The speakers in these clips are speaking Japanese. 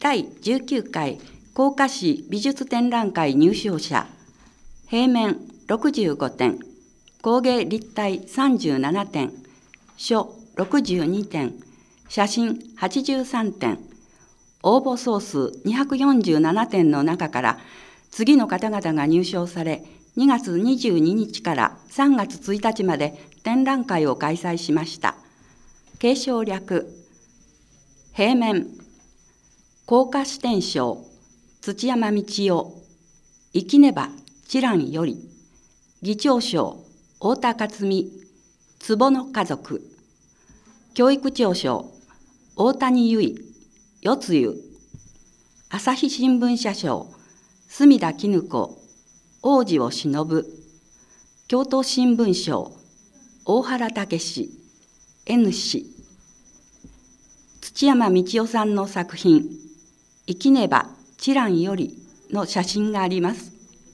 第19回甲賀市美術展覧会入賞者、平面65点、工芸立体37点、書62点、写真83点、応募総数247点の中から次の方々が入賞され、2月22日から3月1日まで展覧会を開催しました。継承略、平面、甲賀支店賞、土山道夫、生きねば知らんより、議長賞、太田克美、壺の家族、教育長賞、大谷由衣、四つ湯、朝日新聞社賞、隅田絹子、王子を忍ぶ、京都新聞賞、大原武史、N 氏、土山道夫さんの作品、生きねば知らんよりの写真があります。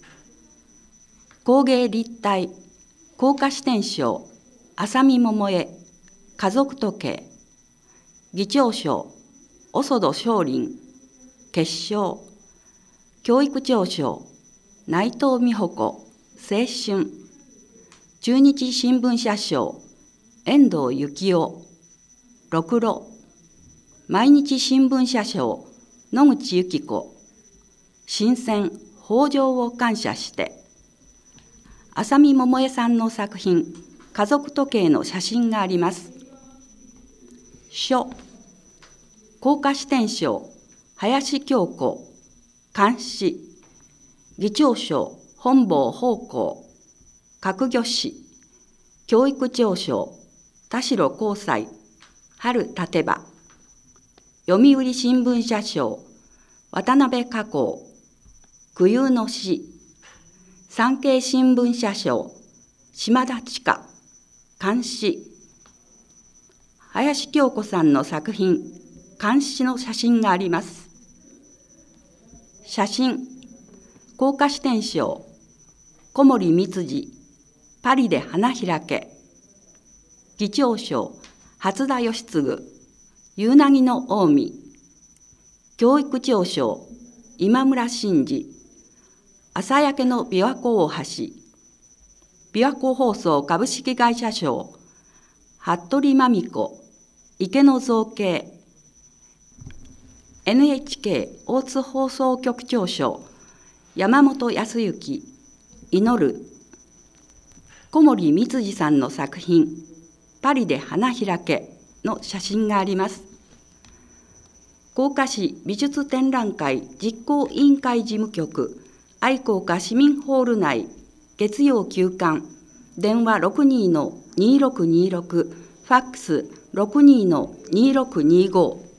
工芸立体、甲賀支店賞、浅見桃江、家族時計、議長賞、小曽戸松林、結晶、教育長賞、内藤美穂子、青春、中日新聞社賞、遠藤幸雄、ろくろ、毎日新聞社賞、野口由紀子、新鮮、豊穣を感謝して、浅見桃江さんの作品、家族時計の写真があります。書、甲賀支店賞、林京子、監視、議長賞、本坊奉公、学魚士、教育長賞、田代光斎、春立場、読売新聞社賞、渡辺加工、九遊の詩、産経新聞社賞、島田千佳、監視、林京子さんの作品、監視の写真があります。写真、甲賀支店賞、小森光次、パリで花開け、議長賞、初田義次、夕凪の近江、教育長賞、今村真治、朝焼けの琵琶湖大橋、琵琶湖放送株式会社賞、服部真美子、池野造形、NHK 大津放送局長賞、山本康之、祈る、小森光次さんの作品、パリで花開けの写真があります。甲賀市美術展覧会実行委員会事務局、愛甲賀市民ホール内、月曜休館、電話62-2626、ファックス62-2625